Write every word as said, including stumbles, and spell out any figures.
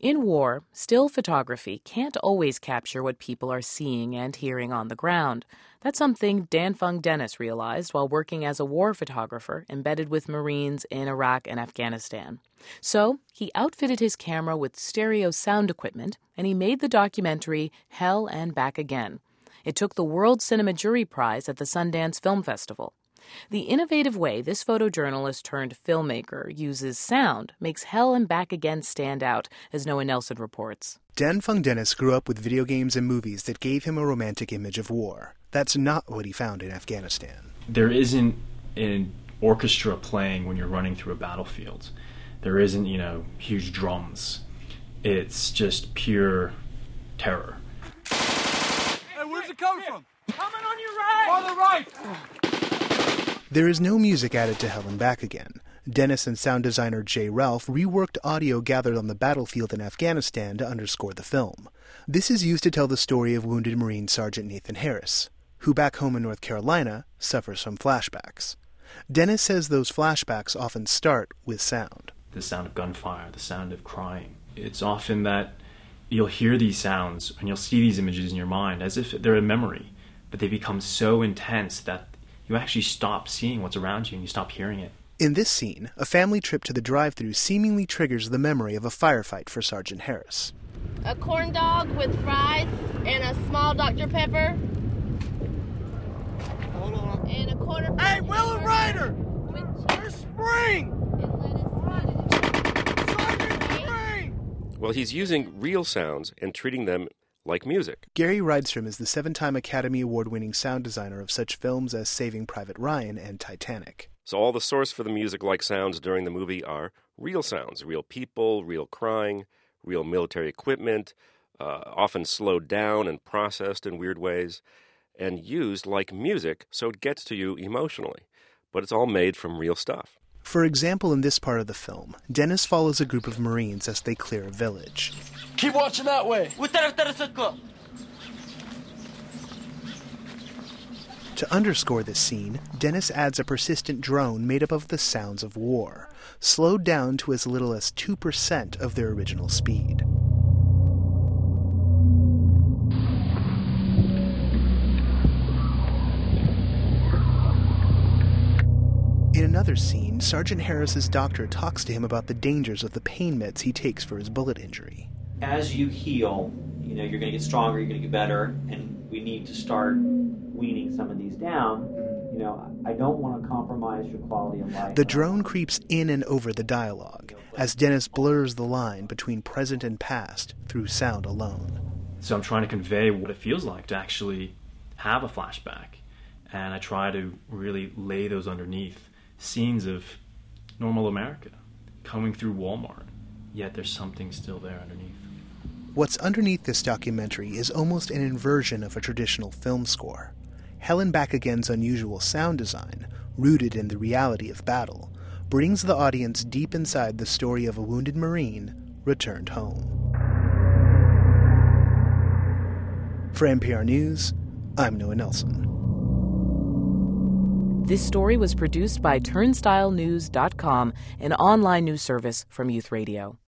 In war, still photography can't always capture what people are seeing and hearing on the ground. That's something Danfeng Dennis realized while working as a war photographer embedded with Marines in Iraq and Afghanistan. So he outfitted his camera with stereo sound equipment, and he made the documentary Hell and Back Again. It took the World Cinema Jury Prize at the Sundance Film Festival. The innovative way this photojournalist turned filmmaker uses sound makes Hell and Back Again stand out, as Noah Nelson reports. Danfeng Dennis grew up with video games and movies that gave him a romantic image of war. That's not what he found in Afghanistan. There isn't an orchestra playing when you're running through a battlefield. There isn't, you know, huge drums. It's just pure terror. Hey, where's it coming from? Coming on your right! On the right! There is no music added to Hell and Back Again. Dennis and sound designer Jay Ralph reworked audio gathered on the battlefield in Afghanistan to underscore the film. This is used to tell the story of wounded Marine Sergeant Nathan Harris, who back home in North Carolina suffers from flashbacks. Dennis says those flashbacks often start with sound. The sound of gunfire, the sound of crying. It's often that you'll hear these sounds and you'll see these images in your mind as if they're a memory, but they become so intense that you actually stop seeing what's around you and you stop hearing it. In this scene, a family trip to the drive-thru seemingly triggers the memory of a firefight for Sergeant Harris. A corn dog with fries and a small Doctor Pepper. Hold on. And a quarter. Hey, Will and Ryder! There's Spring! Sergeant Spring! Well, he's using real sounds and treating them like music. Gary Rydstrom is the seven-time Academy Award-winning sound designer of such films as Saving Private Ryan and Titanic. So all the source for the music-like sounds during the movie are real sounds, real people, real crying, real military equipment, uh, often slowed down and processed in weird ways, and used like music so it gets to you emotionally. But it's all made from real stuff. For example, in this part of the film, Dennis follows a group of Marines as they clear a village. Keep watching that way. To underscore this scene, Dennis adds a persistent drone made up of the sounds of war, slowed down to as little as two percent of their original speed. In another scene, Sergeant Harris's doctor talks to him about the dangers of the pain meds he takes for his bullet injury. As you heal, you know, you're going to get stronger, you're going to get better, and we need to start weaning some of these down. You know, I don't want to compromise your quality of life. The drone creeps in and over the dialogue as Dennis blurs the line between present and past through sound alone. So I'm trying to convey what it feels like to actually have a flashback, and I try to really lay those underneath scenes of normal America, coming through Walmart, yet there's something still there underneath. What's underneath this documentary is almost an inversion of a traditional film score. Hell and Back Again's unusual sound design, rooted in the reality of battle, brings the audience deep inside the story of a wounded Marine returned home. For N P R News, I'm Noah Nelson. This story was produced by turnstile news dot com, an online news service from Youth Radio.